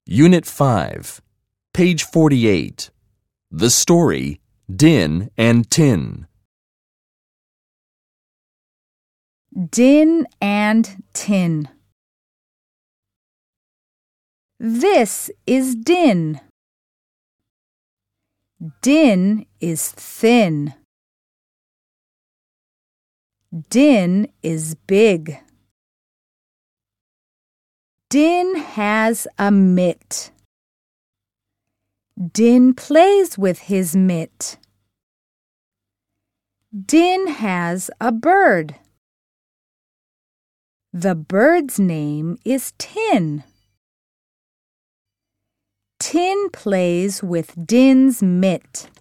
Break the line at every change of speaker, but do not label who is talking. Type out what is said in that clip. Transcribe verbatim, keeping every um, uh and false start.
Unit five, page forty-eight. The story, Din and Tin.
Din and Tin. This is Din. Din is thin. Din is big. Din has a mitt. Din plays with his mitt. Din has a bird. The bird's name is Tin. Tin plays with Din's mitt.